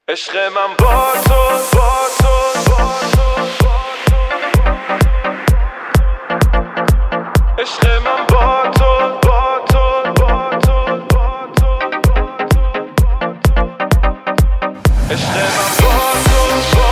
عشق من با تو عشق من با تو عشق من با تو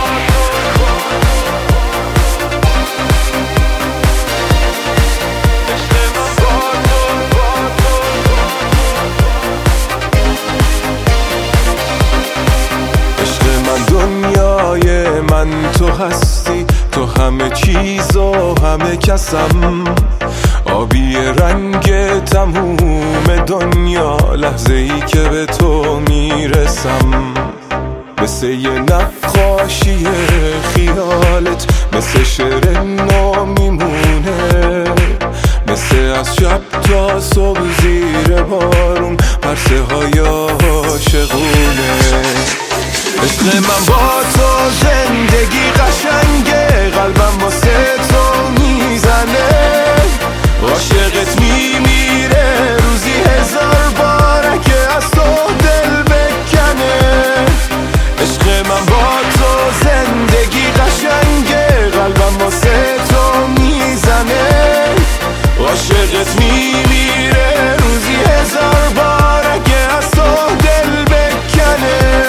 دنیای من تو هستی، تو همه چیز و همه کسم، آبی رنگ تموم دنیا، لحظه ای که به تو میرسم. مثل یه نقاشی خیالت، مثل شعر نو میمونه، مثل از شب تا صبح زیر بارون، پرسه های عاشقونه. عشق من با تو زندگی قشنگه، قلبم واسه تو میزنه، عاشقت میمیره روزی هزار باره که از تو دل بکنه. عشق من با تو زندگی قشنگه، قلبم واسه تو میزنه، عاشقت میمیره روزی هزار باره که از تو دل بکنه.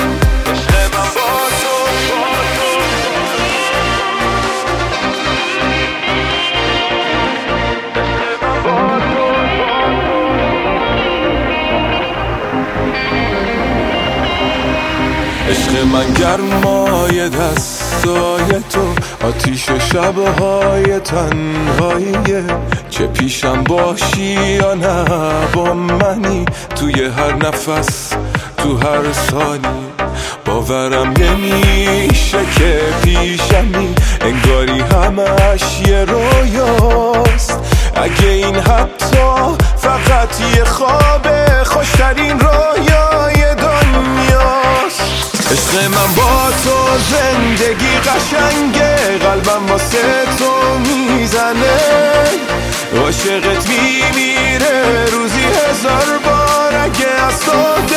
عشق من گرمای دستای تو، آتیش شبهای تنهاییه، چه پیشم باشی یا نه با منی، توی هر نفس تو هر ثانی، باورم نمیشه که پیشمی، انگاری همش یه رویاست، اگه این حتی فقط یه خوابه، خوشترین رویای دنیاست. عشق من با تو زندگی قشنگه، قلبم واسه تو میزنه، عاشقت میمیره روزی هزار بار اگه از تو